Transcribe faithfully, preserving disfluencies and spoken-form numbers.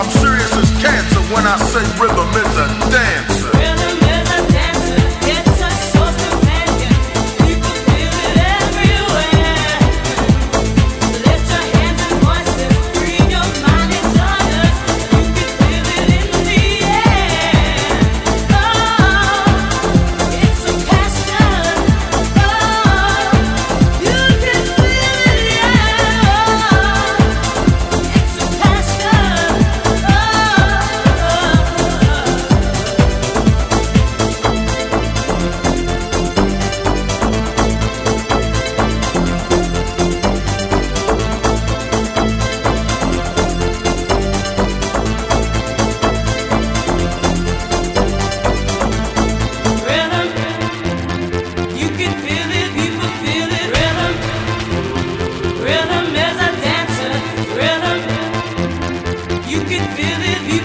I'm serious as cancer when I say rhythm is a dancer. Rhythm is a dancer, it's a soul's companion. People feel it everywhere. Lift your hands and voices, free your mind and join us. You can feel it in the air. Oh, it's a passion. Oh, you can feel it, yeah. It's a passion. Oh. Rhythm, you can feel it, people feel it. Rhythm, rhythm is a dancer. Rhythm, you can feel it,